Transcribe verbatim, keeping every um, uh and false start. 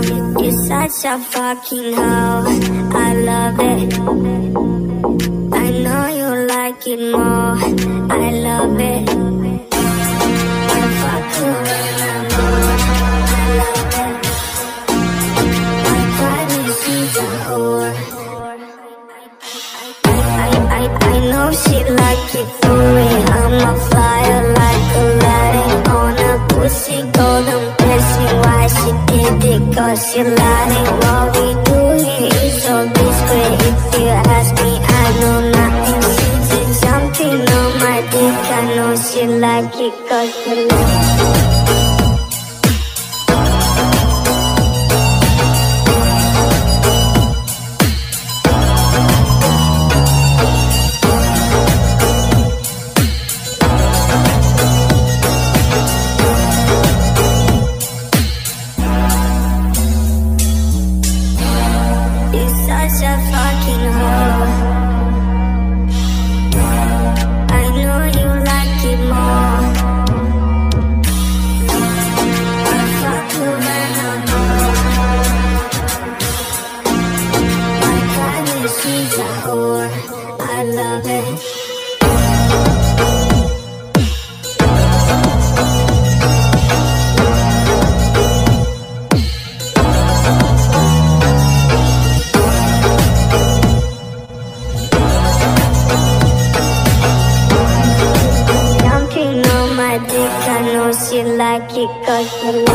You're such a fucking hoe, I love it. I know you like it more, I love it. I fuck you when I'm bored, I love it. My body, she's a whore. I, I, I know she like it for me. I'm a flyer like Aladdin on a pussy golden blessing. Why she did it? Cause she lying. What we do here is so discreet. If you ask me, I know nothing. She did something on my dick. I know she like it cause she like it. Such a fucking hoe. I know you like it more. I fuck you when I'm bored. My body, she's a whore. I love it. I know she like it cause she